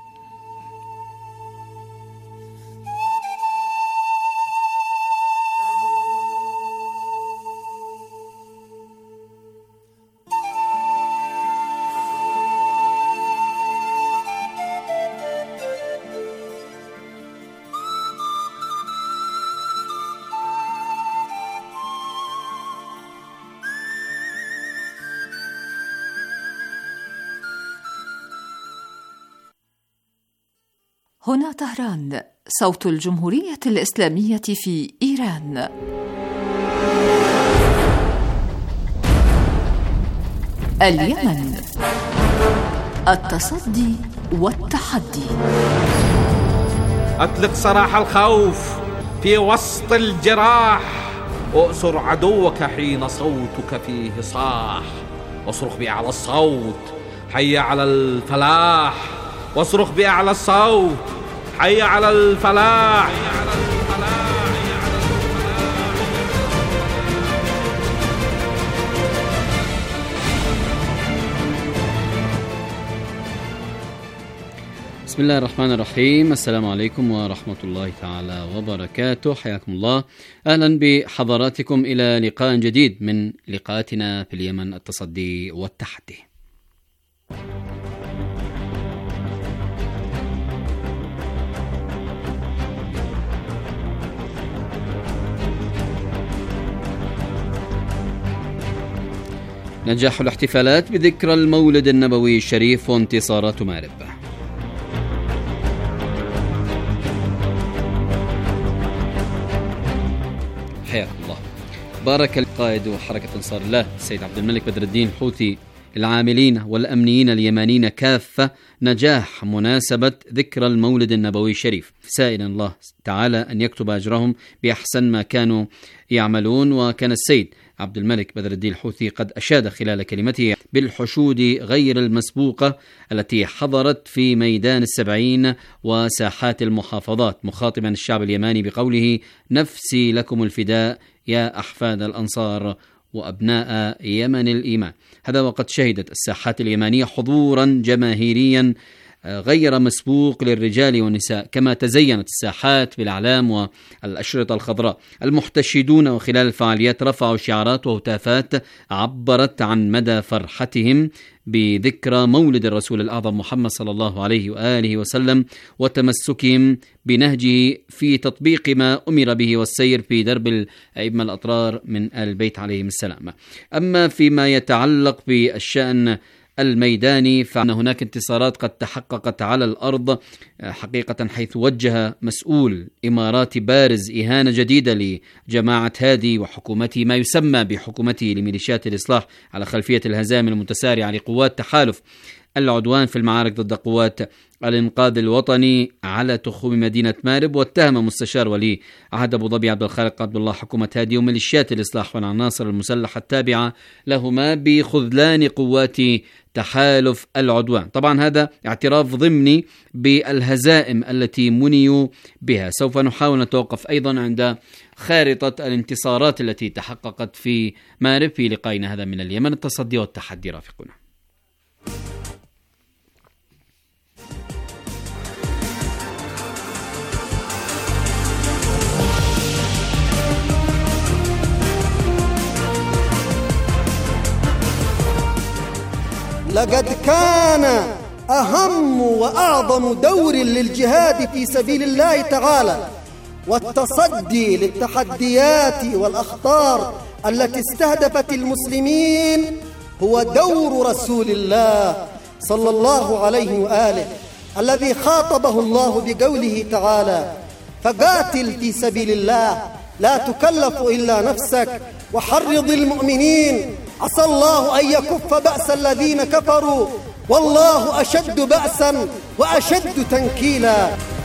هنا طهران، صوت الجمهورية الإسلامية في إيران. اليمن، التصدي والتحدي. أطلق سراح الخوف في وسط الجراح، وأسر عدوك حين صوتك فيه صاح، واصرخ بأعلى الصوت حي على الفلاح، واصرخ بأعلى الصوت حي على الفلاح. بسم الله الرحمن الرحيم. السلام عليكم ورحمة الله تعالى وبركاته. حياكم الله. أهلا بحضراتكم إلى لقاء جديد من لقاءاتنا في اليمن، التصدي والتحدي. نجاح الاحتفالات بذكرى المولد النبوي الشريف وانتصارات مأرب. حياكم الله. بارك القائد حركة أنصار الله السيد عبد الملك بدر الدين الحوثي العاملين والأمنيين اليمانيين كافة نجاح مناسبة ذكرى المولد النبوي الشريف، سائلا الله تعالى أن يكتب أجرهم بأحسن ما كانوا يعملون. وكان السيد عبد الملك بدر الدين الحوثي قد أشاد خلال كلمته بالحشود غير المسبوقة التي حضرت في ميدان السبعين وساحات المحافظات، مخاطبا الشعب اليماني بقوله: نفسي لكم الفداء يا أحفاد الأنصار وأبناء يمن الإيمان. هذا وقد شهدت الساحات اليمانية حضورا جماهيريا غير مسبوق للرجال والنساء، كما تزينت الساحات بالأعلام والأشرطة الخضراء. المحتشدون وخلال الفعاليات رفعوا شعارات وهتافات عبرت عن مدى فرحتهم بذكرى مولد الرسول الأعظم محمد صلى الله عليه وآله وسلم، وتمسكهم بنهجه في تطبيق ما أمر به والسير في درب الأئمة الأطرار من آل البيت عليهم السلام. أما فيما يتعلق بالشأن الميداني فإن هناك انتصارات قد تحققت على الأرض حقيقة، حيث وجه مسؤول إماراتي بارز إهانة جديدة لجماعة هادي وحكومته، ما يسمى بحكومته لميليشيات الإصلاح، على خلفية الهزائم المتسارعة لقوات تحالف العدوان في المعارك ضد قوات الإنقاذ الوطني على تخوم مدينة مأرب. واتهم مستشار ولي عهد أبو ظبي عبد الخالق عبد الله حكومة هادي وميليشيات الإصلاح والعناصر المسلحة التابعة لهما بخذلان قوات تحالف العدوان. طبعا هذا اعتراف ضمني بالهزائم التي منيوا بها. سوف نحاول نتوقف أيضا عند خارطة الانتصارات التي تحققت في مأرب في لقائنا هذا من اليمن، التصدي والتحدي. رافقنا. لقد كان أهم وأعظم دور للجهاد في سبيل الله تعالى والتصدي للتحديات والأخطار التي استهدفت المسلمين هو دور رسول الله صلى الله عليه وآله، الذي خاطبه الله بقوله تعالى: فقاتل في سبيل الله لا تكلف إلا نفسك وحرض المؤمنين عسى الله أن يكف بأس الذين كفروا والله أشد بأسا وأشد تنكيلا.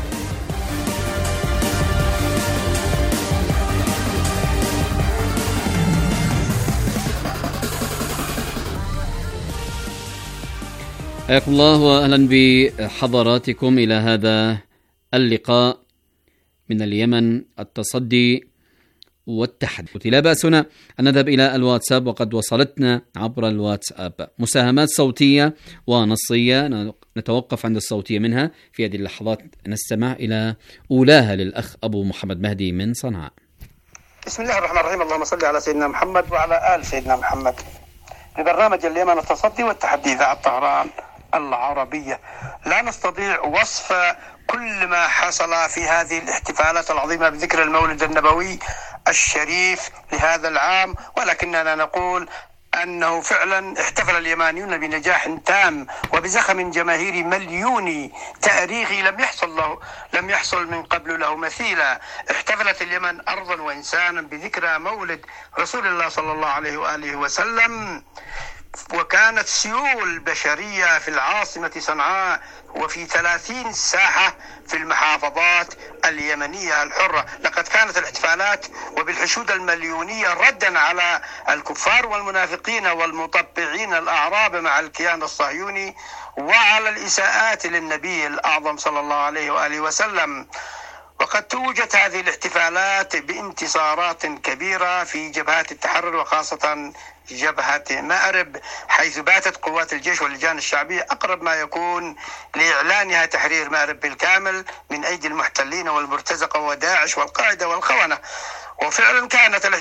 حياكم الله وأهلا بحضراتكم إلى هذا اللقاء من اليمن، التصدي والتحدي. لا بأس هنا أن نذهب إلى الواتساب، وقد وصلتنا عبر الواتساب مساهمات صوتية ونصية، نتوقف عند الصوتية منها في هذه اللحظات. نستمع إلى أولاها للأخ أبو محمد مهدي من صنعاء. بسم الله الرحمن الرحيم. اللهم صل على سيدنا محمد وعلى آل سيدنا محمد. لبرنامج اليمن التصدي والتحدي إذاعة طهران العربية. لا نستطيع وصف كل ما حصل في هذه الاحتفالات العظيمة بذكر المولد النبوي الشريف لهذا العام، ولكننا نقول أنه فعلا احتفل اليمانيون بنجاح تام وبزخم جماهيري مليوني تاريخي لم يحصل له لم يحصل من قبل له مثيلا. احتفلت اليمن أرضا وإنسانا بذكرى مولد رسول الله صلى الله عليه وآله وسلم، وكانت سيول بشرية في العاصمة صنعاء وفي ثلاثين ساحة في المحافظات اليمنية الحرة. لقد كانت الاحتفالات وبالحشود المليونية ردا على الكفار والمنافقين والمطبعين الأعراب مع الكيان الصهيوني وعلى الإساءات للنبي الأعظم صلى الله عليه وآله وسلم. وقد توجت هذه الاحتفالات بانتصارات كبيرة في جبهات التحرر، وخاصة جبهة مأرب، حيث باتت قوات الجيش واللجان الشعبية أقرب ما يكون لإعلانها تحرير مأرب بالكامل من أيدي المحتلين والمرتزقة وداعش والقاعدة والخونة. وفعلا كانت